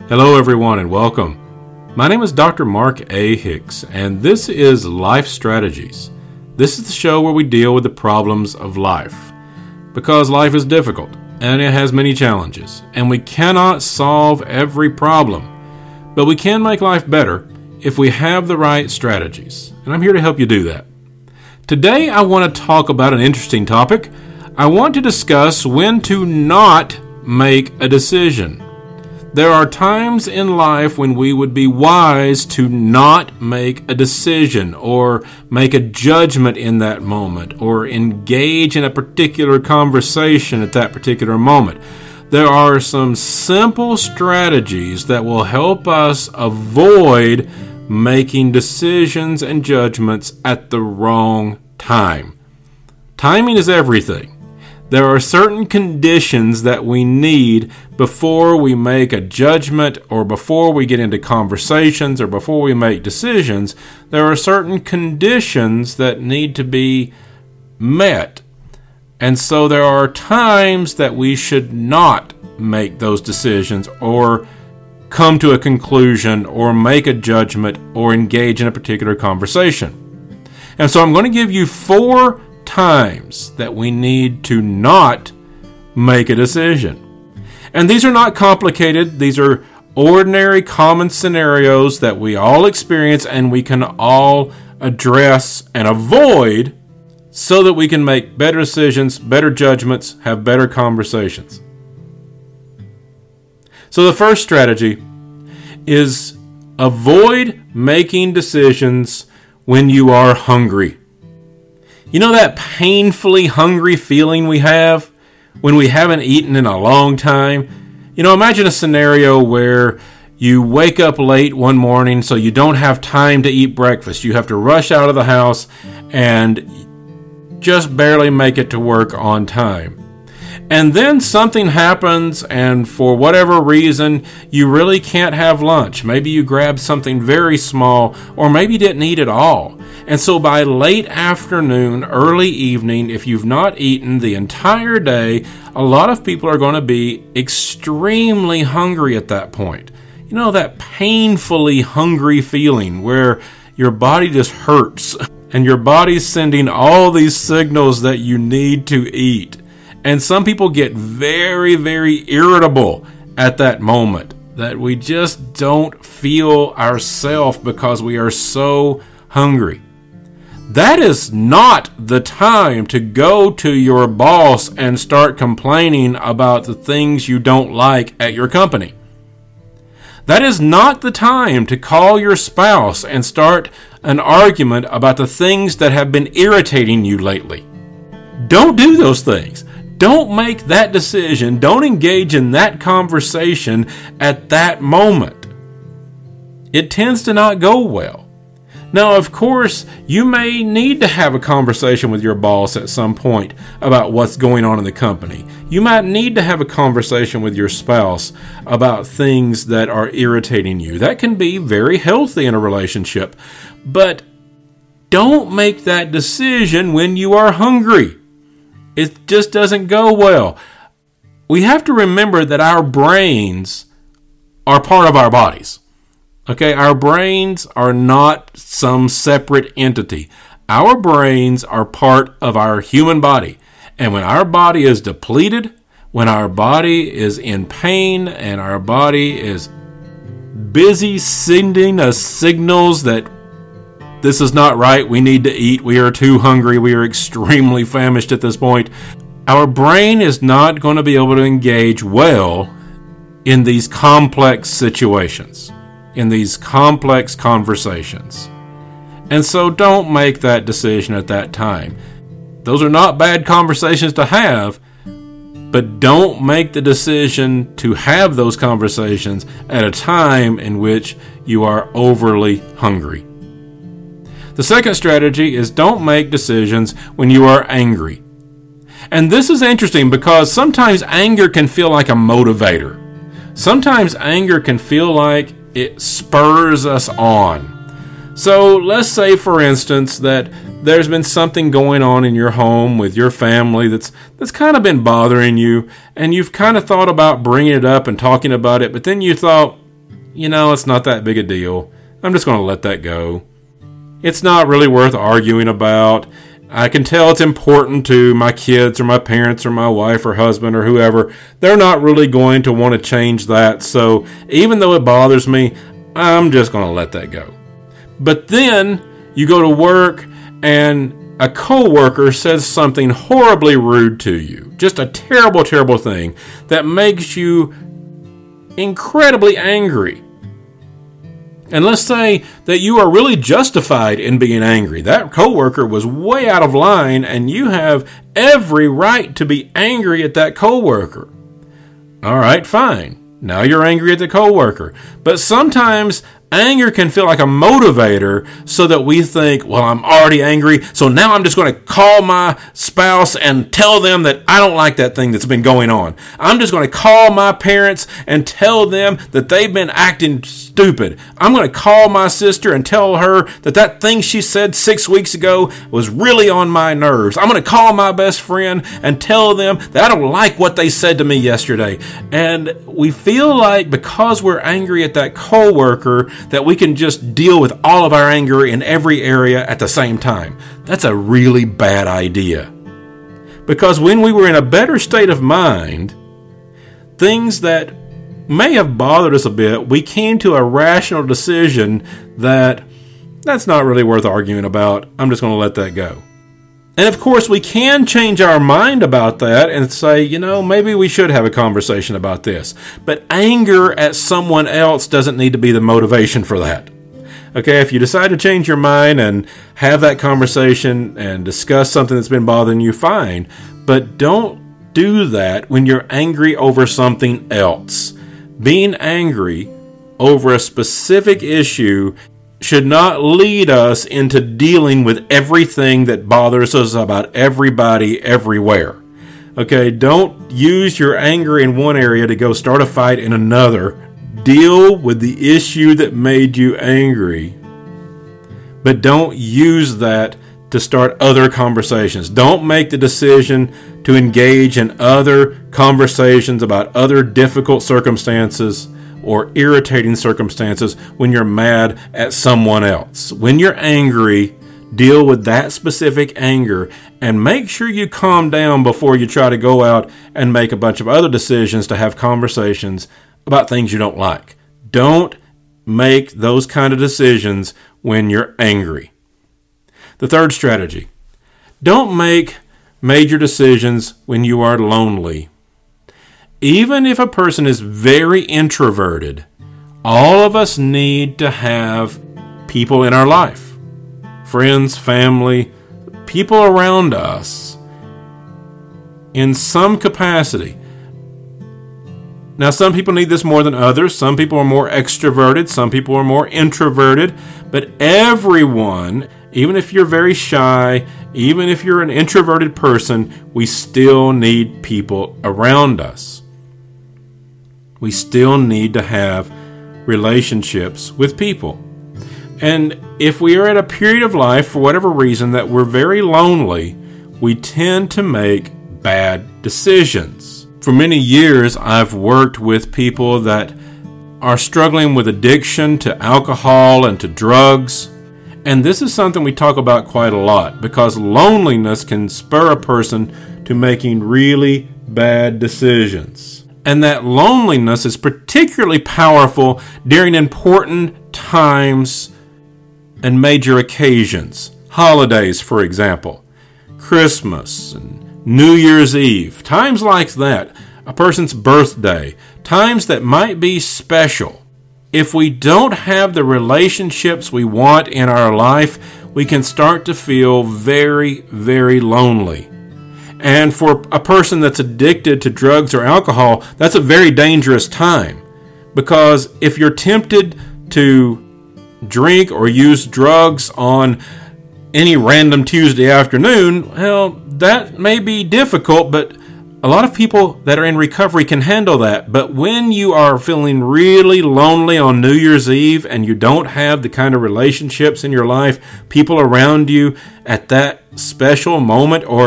Hello everyone and welcome. My name is Dr. Mark A. Hicks and this is Life Strategies. This is the show where we deal with the problems of life. Because life is difficult and it has many challenges and we cannot solve every problem. But we can make life better if we have the right strategies. And I'm here to help you do that. Today I want to talk about an interesting topic. I want to discuss when to not make a decision. There are times in life when we would be wise to not make a decision or make a judgment in that moment or engage in a particular conversation at that particular moment. There are some simple strategies that will help us avoid making decisions and judgments at the wrong time. Timing is everything. There are certain conditions that we need before we make a judgment or before we get into conversations or before we make decisions. There are certain conditions that need to be met. And so there are times that we should not make those decisions or come to a conclusion or make a judgment or engage in a particular conversation. And so I'm going to give you 4 times that we need to not make a decision. And these are not complicated. These are ordinary, common scenarios that we all experience and we can all address and avoid so that we can make better decisions, better judgments, have better conversations. So the first strategy is avoid making decisions when you are hungry. You know that painfully hungry feeling we have when we haven't eaten in a long time? You know, imagine a scenario where you wake up late one morning so you don't have time to eat breakfast. You have to rush out of the house and just barely make it to work on time. And then something happens and for whatever reason, you really can't have lunch. Maybe you grabbed something very small or maybe you didn't eat at all. And so by late afternoon, early evening, if you've not eaten the entire day, a lot of people are going to be extremely hungry at that point. You know, that painfully hungry feeling where your body just hurts and your body's sending all these signals that you need to eat. And some people get very, very irritable at that moment, that we just don't feel ourselves because we are so hungry. That is not the time to go to your boss and start complaining about the things you don't like at your company. That is not the time to call your spouse and start an argument about the things that have been irritating you lately. Don't do those things. Don't make that decision. Don't engage in that conversation at that moment. It tends to not go well. Now, of course, you may need to have a conversation with your boss at some point about what's going on in the company. You might need to have a conversation with your spouse about things that are irritating you. That can be very healthy in a relationship, but don't make that decision when you are hungry. It just doesn't go well. We have to remember that our brains are part of our bodies. Okay, our brains are not some separate entity. Our brains are part of our human body. And when our body is depleted, when our body is in pain, and our body is busy sending us signals that this is not right, we need to eat, we are too hungry, we are extremely famished at this point, our brain is not going to be able to engage well in these complex situations, in these complex conversations. And so don't make that decision at that time. Those are not bad conversations to have, but don't make the decision to have those conversations at a time in which you are overly hungry. The second strategy is don't make decisions when you are angry. And this is interesting because sometimes anger can feel like a motivator. Sometimes anger can feel like it spurs us on. So let's say, for instance, that there's been something going on in your home with your family that's kind of been bothering you, and you've kind of thought about bringing it up and talking about it, but then you thought, it's not that big a deal. I'm just going to let that go. It's not really worth arguing about. I can tell it's important to my kids or my parents or my wife or husband or whoever. They're not really going to want to change that. So even though it bothers me, I'm just going to let that go. But then you go to work and a coworker says something horribly rude to you. Just a terrible, terrible thing that makes you incredibly angry. And let's say that you are really justified in being angry. That coworker was way out of line, and you have every right to be angry at that coworker. All right, fine. Now you're angry at the coworker. But sometimes anger can feel like a motivator so that we think, well, I'm already angry, so now I'm just going to call my spouse and tell them that I don't like that thing that's been going on. I'm just going to call my parents and tell them that they've been acting stupid. I'm going to call my sister and tell her that that thing she said 6 weeks ago was really on my nerves. I'm going to call my best friend and tell them that I don't like what they said to me yesterday. And we feel like because we're angry at that coworker, that we can just deal with all of our anger in every area at the same time. That's a really bad idea. Because when we were in a better state of mind, things that may have bothered us a bit, we came to a rational decision that that's not really worth arguing about. I'm just going to let that go. And of course, we can change our mind about that and say, maybe we should have a conversation about this. But anger at someone else doesn't need to be the motivation for that. Okay, if you decide to change your mind and have that conversation and discuss something that's been bothering you, fine. But don't do that when you're angry over something else. Being angry over a specific issue should not lead us into dealing with everything that bothers us about everybody everywhere. Okay, don't use your anger in one area to go start a fight in another. Deal with the issue that made you angry, but don't use that to start other conversations. Don't make the decision to engage in other conversations about other difficult circumstances or irritating circumstances when you're mad at someone else. When you're angry, deal with that specific anger and make sure you calm down before you try to go out and make a bunch of other decisions to have conversations about things you don't like. Don't make those kind of decisions when you're angry. The third strategy: don't make major decisions when you are lonely. Even if a person is very introverted, all of us need to have people in our life. Friends, family, people around us in some capacity. Now, some people need this more than others. Some people are more extroverted. Some people are more introverted. But everyone, even if you're very shy, even if you're an introverted person, we still need people around us. We still need to have relationships with people. And if we are at a period of life, for whatever reason, that we're very lonely, we tend to make bad decisions. For many years, I've worked with people that are struggling with addiction to alcohol and to drugs. And this is something we talk about quite a lot because loneliness can spur a person to making really bad decisions. And that loneliness is particularly powerful during important times and major occasions. Holidays, for example. Christmas and New Year's Eve. Times like that. A person's birthday. Times that might be special. If we don't have the relationships we want in our life, we can start to feel very, very lonely. And for a person that's addicted to drugs or alcohol, that's a very dangerous time. Because if you're tempted to drink or use drugs on any random Tuesday afternoon, well, that may be difficult, but a lot of people that are in recovery can handle that. But when you are feeling really lonely on New Year's Eve and you don't have the kind of relationships in your life, people around you at that special moment, or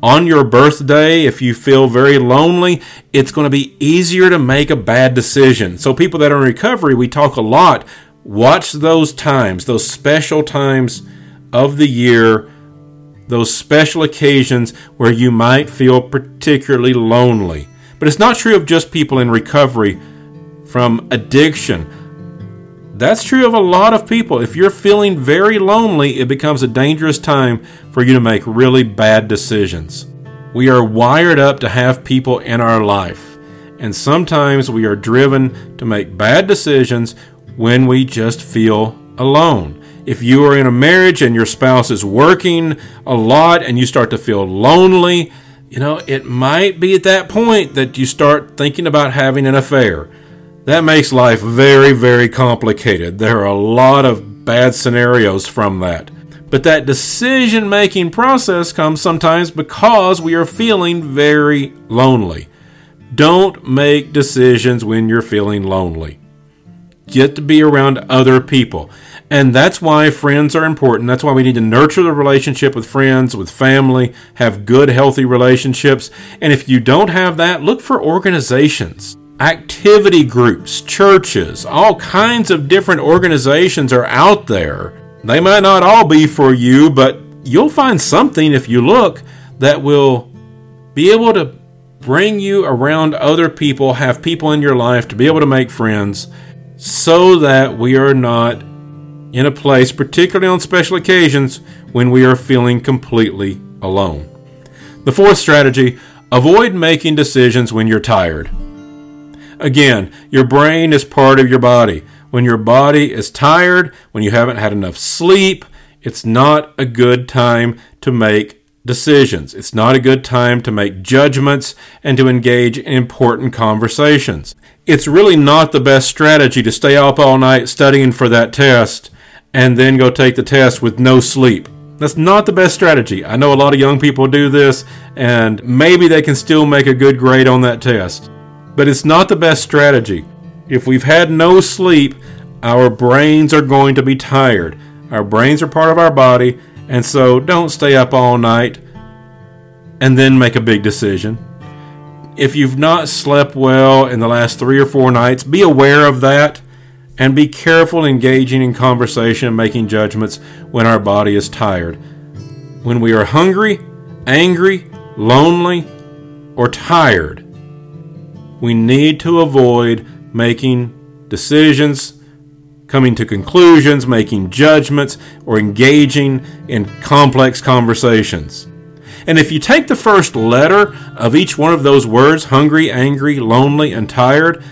On your birthday, if you feel very lonely, it's going to be easier to make a bad decision. So people that are in recovery, we talk a lot. Watch those times, those special times of the year, those special occasions where you might feel particularly lonely. But it's not true of just people in recovery from addiction. That's true of a lot of people. If you're feeling very lonely, it becomes a dangerous time for you to make really bad decisions. We are wired up to have people in our life, and sometimes we are driven to make bad decisions when we just feel alone. If you are in a marriage and your spouse is working a lot and you start to feel lonely, it might be at that point that you start thinking about having an affair. That makes life very, very complicated. There are a lot of bad scenarios from that. But that decision-making process comes sometimes because we are feeling very lonely. Don't make decisions when you're feeling lonely. Get to be around other people. And that's why friends are important. That's why we need to nurture the relationship with friends, with family, have good, healthy relationships. And if you don't have that, look for organizations. Activity groups, churches, all kinds of different organizations are out there. They might not all be for you, but you'll find something if you look that will be able to bring you around other people, have people in your life to be able to make friends, so that we are not in a place, particularly on special occasions, when we are feeling completely alone. The fourth strategy, avoid making decisions when you're tired. Again, your brain is part of your body. When your body is tired, when you haven't had enough sleep, it's not a good time to make decisions. It's not a good time to make judgments and to engage in important conversations. It's really not the best strategy to stay up all night studying for that test and then go take the test with no sleep. That's not the best strategy. I know a lot of young people do this, and maybe they can still make a good grade on that test. But it's not the best strategy. If we've had no sleep, our brains are going to be tired. Our brains are part of our body, and so don't stay up all night and then make a big decision. If you've not slept well in the last 3 or 4 nights, be aware of that and be careful engaging in conversation and making judgments when our body is tired. When we are hungry, angry, lonely, or tired, we need to avoid making decisions, coming to conclusions, making judgments, or engaging in complex conversations. And if you take the first letter of each one of those words, hungry, angry, lonely, and tired,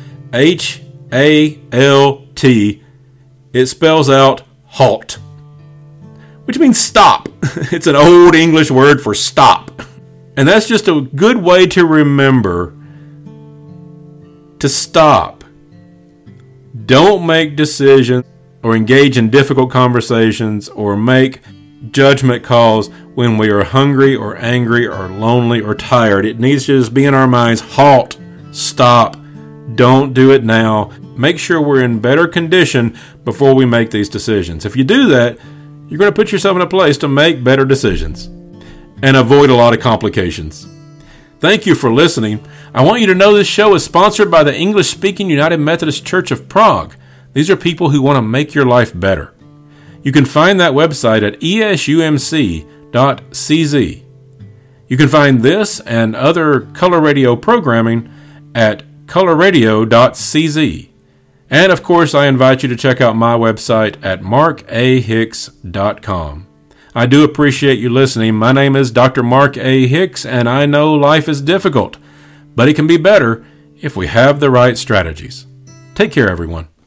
H-A-L-T, it spells out halt, which means stop. It's an old English word for stop. And that's just a good way to remember to stop. Don't make decisions or engage in difficult conversations or make judgment calls when we are hungry or angry or lonely or tired. It needs to just be in our minds, halt, stop, don't do it now. Make sure we're in better condition before we make these decisions. If you do that, you're going to put yourself in a place to make better decisions and avoid a lot of complications. Thank you for listening. I want you to know this show is sponsored by the English-speaking United Methodist Church of Prague. These are people who want to make your life better. You can find that website at esumc.cz. You can find this and other Color Radio programming at colorradio.cz. And of course, I invite you to check out my website at markahicks.com. I do appreciate you listening. My name is Dr. Mark A. Hicks, and I know life is difficult, but it can be better if we have the right strategies. Take care, everyone.